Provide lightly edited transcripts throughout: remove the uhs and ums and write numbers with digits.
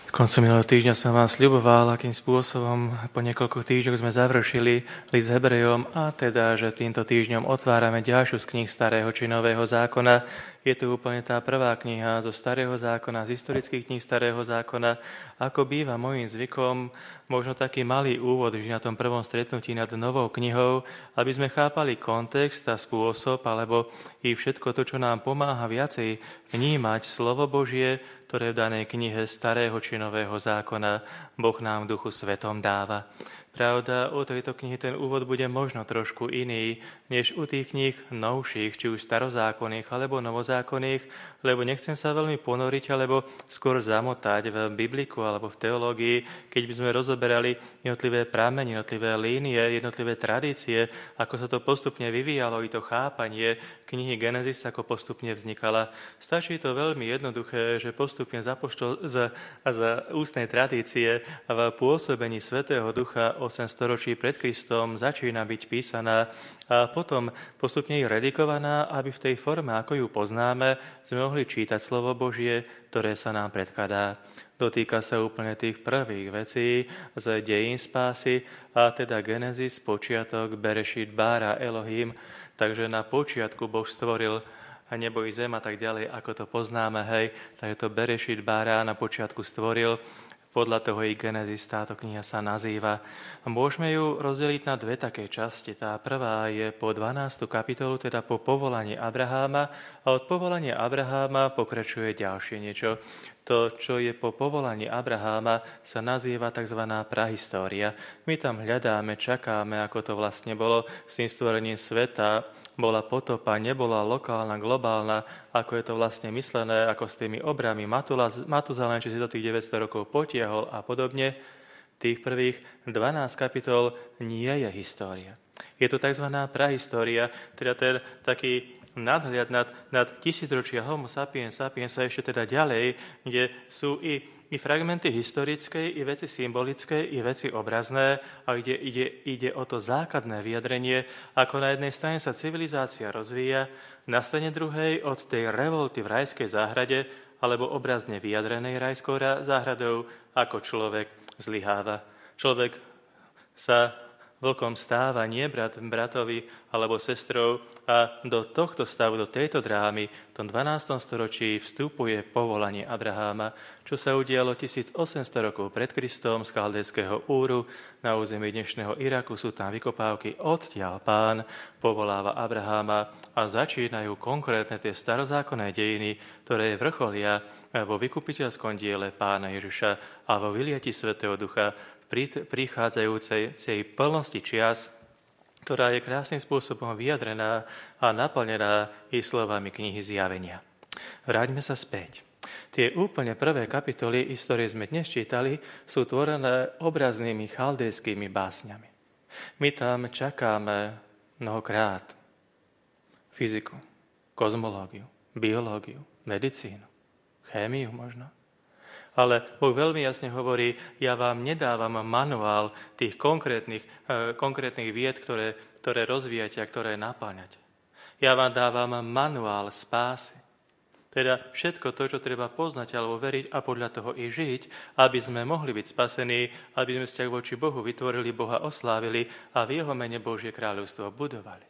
Koncom minulého týždňa som vám sľuboval, akým spôsobom po niekoľko týždňoch sme završili list Hebrejom a teda, že týmto týždňom otvárame ďalšiu z kníh Starého či Nového zákona. Je to úplne tá prvá kniha zo Starého zákona, z historických kníh Starého zákona. Ako býva môjim zvykom, možno taký malý úvod že na tom prvom stretnutí nad novou knihou, aby sme chápali kontext a spôsob, alebo i všetko to, čo nám pomáha viacej vnímať slovo Božie, ktoré v danej knihe Starého či Nového zákona Boh nám v Duchu Svetom dáva. Pravda, u tejto knihy ten úvod bude možno trošku iný, než u tých kníh novších, či už starozákonných alebo novozákonných, lebo nechcem sa veľmi ponoriť, alebo skôr zamotať v bibliku alebo v teológii, keď by sme rozoberali jednotlivé pramene, jednotlivé línie, jednotlivé tradície, ako sa to postupne vyvíjalo, i to chápanie knihy Genesis, ako postupne vznikala. Stačí to veľmi jednoduché, že postupne z ústnej tradície a v pôsobení Svätého Ducha 8 storočí pred Kristom začína byť písaná a potom postupne je redikovaná, aby v tej forme, ako ju poznáme, sme mohli čítať slovo Božie, ktoré sa nám predkladá. Dotýka sa úplne tých prvých vecí z dejín spásy, a teda Genesis, počiatok, Berešit, Bára, Elohim. Takže na počiatku Boh stvoril nebo i zem a tak ďalej, ako to poznáme, hej. Takže to Berešit, Bára na počiatku stvoril. Podľa toho i Genesis táto kniha sa nazýva. Môžeme ju rozdeliť na dve také časti. Tá prvá je po 12. kapitolu, teda po povolaní Abraháma, a od povolania Abraháma pokračuje ďalšie niečo. To, čo je po povolaní Abraháma, sa nazýva tzv. Prahistória. My tam hľadáme, čakáme, ako to vlastne bolo s tým stvorením sveta. Bola potopa, nebola lokálna, globálna, ako je to vlastne myslené, ako s tými obrami Matuzalén, či si to tých 900 rokov potiahol a podobne. Tých prvých 12 kapitol nie je história. Je to tzv. Prahistória, teda ten taký nadhľad nad tisícročia Homo sapiens sapiens a ešte teda ďalej, kde sú i fragmenty historické, i veci symbolické, i veci obrazné, a kde ide o to základné vyjadrenie, ako na jednej strane sa civilizácia rozvíja, na strane druhej od tej revolty v rajskej záhrade, alebo obrazne vyjadrenej rajskou záhradou, ako človek zlyháva. Človek sa vlkom stáva, nie brat bratovi alebo sestrou, a do tohto stavu, do tejto drámy v tom 12. storočí vstupuje povolanie Abraháma, čo sa udialo 1800 rokov pred Kristom z Chaldejského Úru na území dnešného Iraku. Sú tam vykopávky, odtiaľ Pán povoláva Abraháma a začínajú konkrétne tie starozákonné dejiny, ktoré vrcholia vo vykupiteľskom diele Pána Ježiša a vo vyliati Svätého Ducha prichádzajúcej plnosti čias, ktorá je krásnym spôsobom vyjadrená a naplnená i slovami knihy Zjavenia. Vráťme sa späť. Tie úplne prvé kapitoly, ktoré sme dnes čítali, sú tvorené obraznými chaldejskými básňami. My tam čakáme mnohokrát fyziku, kozmológiu, biológiu, medicínu, chémiu možno. Ale Boh veľmi jasne hovorí, ja vám nedávam manuál tých konkrétnych vied, ktoré rozvíjate a ktoré naplňate. Ja vám dávam manuál spásy. Teda všetko to, čo treba poznať alebo veriť a podľa toho i žiť, aby sme mohli byť spasení, aby sme vzťah voči Bohu vytvorili, Boha oslávili a v jeho mene Božie kráľovstvo budovali.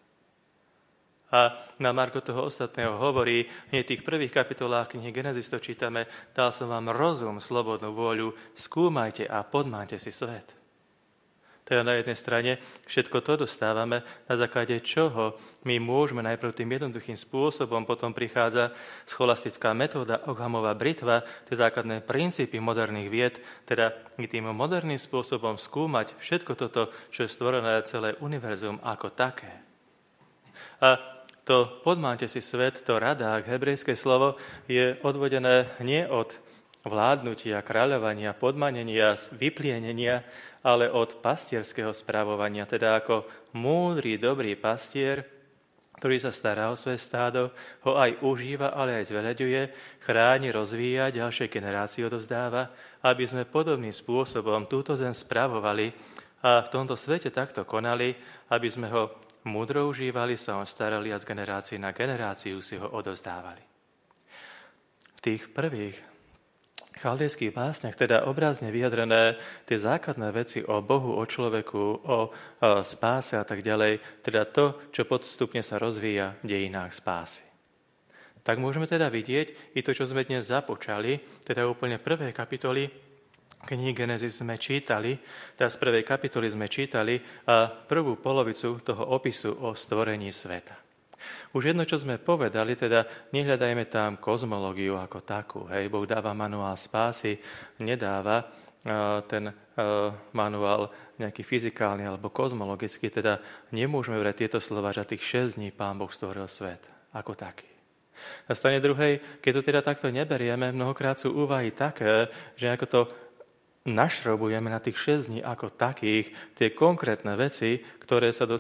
A na margo toho ostatného hovorí, v tých prvých kapitolách knihy Genesis to čítame, dal som vám rozum, slobodnú vôľu, skúmajte a podmáňte si svet. Teda na jednej strane všetko to dostávame, na základe čoho my môžeme najprv tým jednoduchým spôsobom, potom prichádza scholastická metóda, Ockhamova britva, tie základné princípy moderných vied, teda tým moderným spôsobom skúmať všetko toto, čo je stvorené celé univerzum ako také. A to podmáňte si svet, to radák, hebrejské slovo, je odvodené nie od vládnutia, kráľovania, podmanenia, vyplienenia, ale od pastierského spravovania, teda ako múdry, dobrý pastier, ktorý sa stará o svoje stádo, ho aj užíva, ale aj zveľaďuje, chráni, rozvíja, ďalšej generácii odovzdáva, aby sme podobným spôsobom túto zem spravovali a v tomto svete takto konali, aby sme ho múdro užívali, sa on starali a z generácie na generáciu si ho odovzdávali. V tých prvých chaldejských básniach, teda obrazne vyjadrené tie základné veci o Bohu, o človeku, o spáse a tak ďalej, teda to, čo postupne sa rozvíja v dejinách spásy. Tak môžeme teda vidieť i to, čo sme dnes započali, teda úplne prvé kapitoly knihy Genesis sme čítali, teda z prvej kapitoly sme čítali prvú polovicu toho opisu o stvorení sveta. Už jedno, čo sme povedali, teda nehľadajme tam kozmológiu ako takú. Hej, Boh dáva manuál spásy, nedáva ten manuál nejaký fyzikálny alebo kozmologický, teda nemôžeme vrať tieto slova, že tých 6 dní Pán Boh stvoril svet ako taký. Na strane druhej, keď to teda takto neberieme, mnohokrát sú úvahy také, že ako to našrobujeme na tých 6 dní ako takých tie konkrétne veci, ktoré sa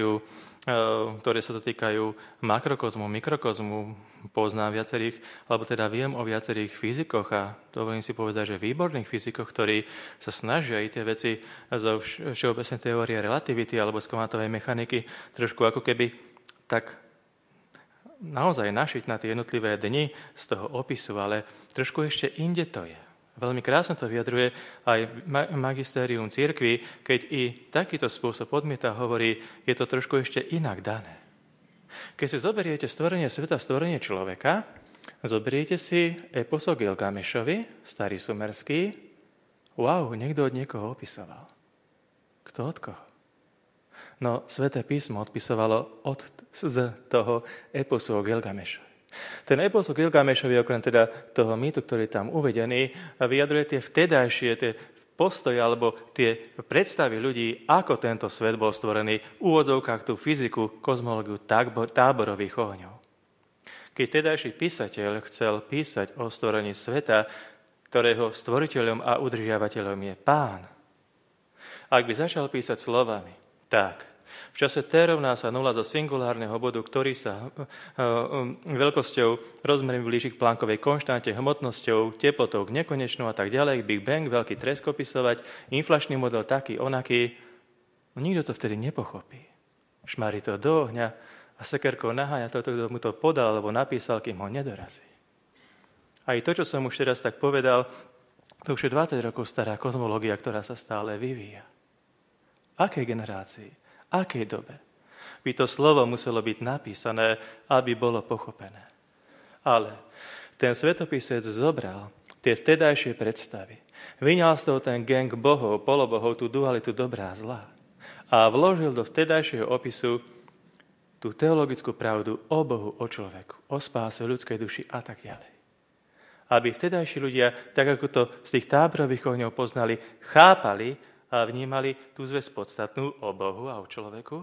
dotýkajú makrokozmu, mikrokozmu, poznám viacerých, alebo teda viem o viacerých fyzikoch a dovolím si povedať, že výborných fyzikoch, ktorí sa snažia aj tie veci zo všeobecnej teórie relativity alebo z kvantovej mechaniky trošku ako keby tak naozaj našiť na tie jednotlivé dni z toho opisu, ale trošku ešte inde to je. Veľmi krásne to vyjadruje aj magistérium cirkvi, keď i takýto spôsob odmieta, hovorí, je to trošku ešte inak dané. Keď si zoberiete stvorenie sveta, stvorenie človeka, zoberiete si epos o Gilgamešovi, starý sumerský, niekto od niekoho opisoval. Kto od koho? No, Sväté písmo odpisovalo z toho eposu o Gilgamešovi. Ten epos o Gilgamešovi, okrem teda toho mýtu, ktorý je tam uvedený, vyjadruje tie vtedajšie, tie postoje alebo tie predstavy ľudí, ako tento svet bol stvorený v úvodzovkách tú fyziku, kozmológiu táborových ohňov. Keď vtedajší písateľ chcel písať o stvorení sveta, ktorého stvoriteľom a udržiavateľom je Pán, ak by začal písať slovami, tak v čase T rovná sa 0 zo singulárneho bodu, ktorý sa veľkosťou rozmermi blíži k Planckovej konštante, hmotnosťou, teplotou k nekonečnú a tak ďalej, Big Bang, veľký tresk opisovať, inflačný model taký, onaký. No nikto to vtedy nepochopí. Šmári to do ohňa a sekerkou naháňa toto, kto mu to podal alebo napísal, kým ho nedorazí. Aj to, čo som už teraz tak povedal, to už je 20 rokov stará kozmológia, ktorá sa stále vyvíja. Akej generácii? Akej dobe? By to slovo muselo byť napísané, aby bolo pochopené. Ale ten svetopisec zobral tie vtedajšie predstavy. Vyňal z toho ten gang bohov, polobohov, tú dualitu dobrá a zlá. A vložil do vtedajšieho opisu tú teologickú pravdu o Bohu, o človeku, o spáse ľudskej duši a tak ďalej. Aby vtedajší ľudia, tak ako to z tých táborových ohňov poznali, chápali a vnímali tú zväzť podstatnú o Bohu a o človeku.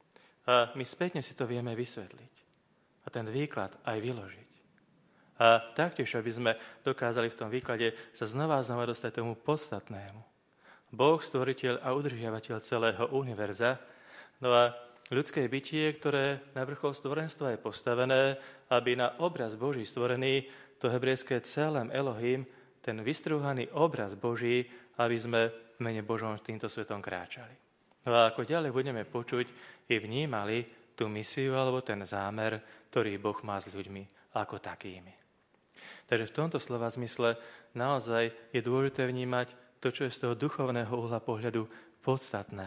A my spätne si to vieme vysvetliť. A ten výklad aj vyložiť. A taktiež, aby sme dokázali v tom výklade sa znova dostať tomu podstatnému. Boh, stvoriteľ a udržiavateľ celého univerza. No a ľudské bytie, ktoré na vrchol stvorenstva je postavené, aby na obraz Boží stvorený, to hebrejské celém Elohim, ten vystrúhaný obraz Boží, aby sme v mene Božom týmto svetom kráčali. No a ako ďalej budeme počuť, i vnímali tú misiu alebo ten zámer, ktorý Boh má s ľuďmi ako takými. Takže v tomto slova zmysle naozaj je dôležité vnímať to, čo je z toho duchovného uhla pohľadu podstatné.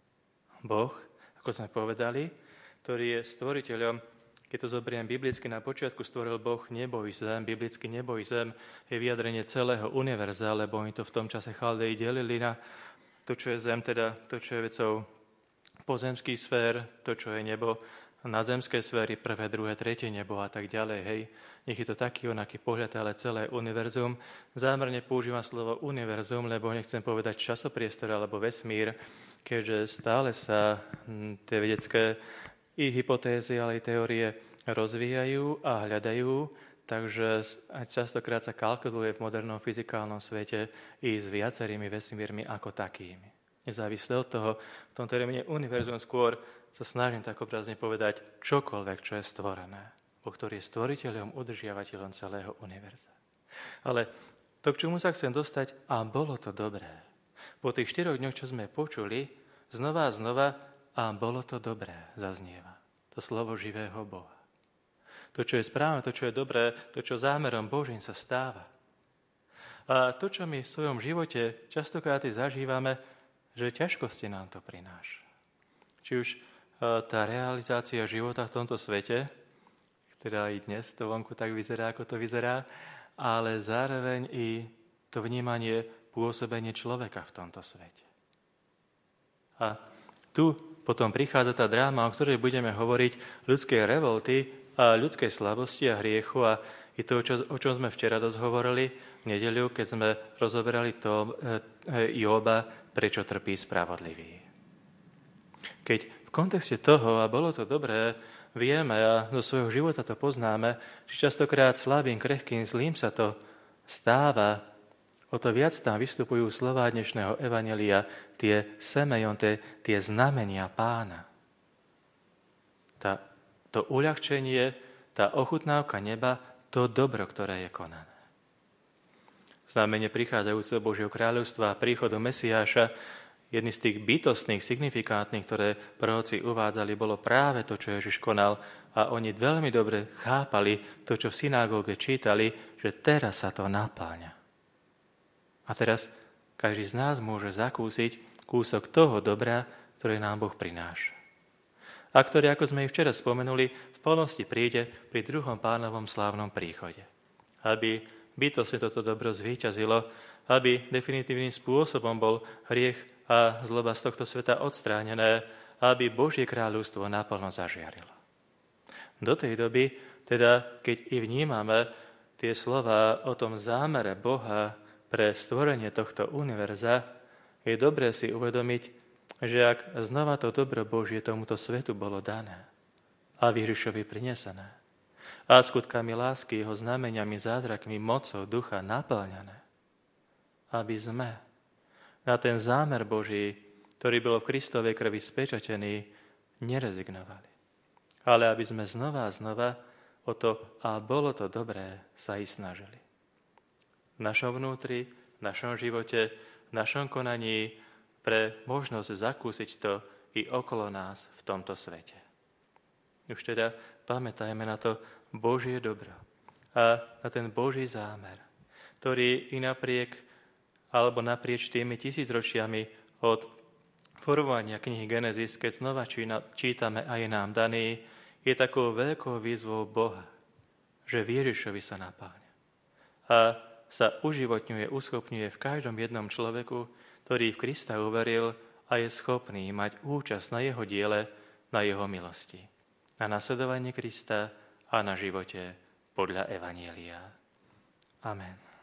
Boh, ako sme povedali, ktorý je stvoriteľom. Keď to zoberiem biblicky, na počiatku stvoril Boh nebo i zem. Biblicky nebo i zem je vyjadrenie celého univerza, lebo oni to v tom čase Chaldeji delili na to, čo je zem, teda to, čo je vecou pozemských sfér, to, čo je nebo, nadzemské sféry, prvé, druhé, tretie nebo a tak ďalej. Hej. Nech je to taký onaký pohľad, ale celé univerzum. Zámerne používam slovo univerzum, lebo nechcem povedať časopriestor alebo vesmír, keďže stále sa tie vedecké i hypotézy, ale aj teórie rozvíjajú a hľadajú, takže aj častokrát sa kalkuluje v modernom fyzikálnom svete i s viacerými vesmírmi ako takými. Nezávisle od toho, v tom termíne univerzum skôr sa snažím tak obrazne povedať čokoľvek, čo je stvorené, ktorý je stvoriteľom, udržiavateľom celého univerza. Ale to, k čomu sa chcem dostať, a bolo to dobré. Po tých 4 dňoch, čo sme počuli, znova a znova, a bolo to dobré, zaznieva. To slovo živého Boha. To, čo je správne, to, čo je dobré, to, čo zámerom Božím sa stáva. A to, čo my v svojom živote častokrát zažívame, že ťažkosti nám to prináša. Či už tá realizácia života v tomto svete, ktorá i dnes to vonku tak vyzerá, ako to vyzerá, ale zároveň i to vnímanie, pôsobenie človeka v tomto svete. A tu potom prichádza tá dráma, o ktorej budeme hovoriť, ľudskej revolty a ľudskej slabosti a hriechu a i to, o čom sme včera dosť hovorili v nedeľu, keď sme rozoberali to Jóba, prečo trpí spravodlivý. Keď v kontexte toho, a bolo to dobré, vieme a do svojho života to poznáme, že častokrát slabým, krehkým, zlým sa to stáva, o to viac tam vystupujú slová dnešného evanjelia, tie semejon, tie znamenia Pána. To uľahčenie, tá ochutnávka neba, to dobro, ktoré je konané. Znamenie prichádzajúceho Božieho kráľovstva a príchodu Mesiáša, jedný z tých bytostných, signifikantných, ktoré proroci uvádzali, bolo práve to, čo Ježiš konal a oni veľmi dobre chápali to, čo v synagóge čítali, že teraz sa to napáľa. A teraz každý z nás môže zakúsiť kúsok toho dobra, ktoré nám Boh prináša. A ktorý, ako sme i včera spomenuli, v plnosti príde pri druhom Pánovom slávnom príchode. Aby bytostne toto dobro zvíťazilo, aby definitívnym spôsobom bol hriech a zloba z tohto sveta odstránené, aby Božie kráľovstvo naplno zažiarilo. Do tej doby, teda keď i vnímame tie slova o tom zámere Boha pre stvorenie tohto univerza, je dobré si uvedomiť, že ak znova to dobro Božie tomuto svetu bolo dané a Ježišovi prinesené a skutkami lásky, jeho znameniami, zázrakmi, mocou ducha naplňané, aby sme na ten zámer Boží, ktorý bol v Kristovej krvi spečatený, nerezignovali. Ale aby sme znova a znova o to, a bolo to dobré, sa i snažili. V našom vnútri, v našom živote, v našom konaní, pre možnosť zakúsiť to i okolo nás v tomto svete. Už teda pamätajme na to Božie dobro a na ten Boží zámer, ktorý i naprieč tými tisícročiami od formovania knihy Genesis, keď znova čítame a je nám daný, je takou veľkou výzvou Boha, že v Ježišovi sa napáľa. A sa uživotňuje, uschopňuje v každom jednom človeku, ktorý v Krista uveril a je schopný mať účasť na jeho diele, na jeho milosti. Na nasledovanie Krista a na živote podľa Evanjelia. Amen.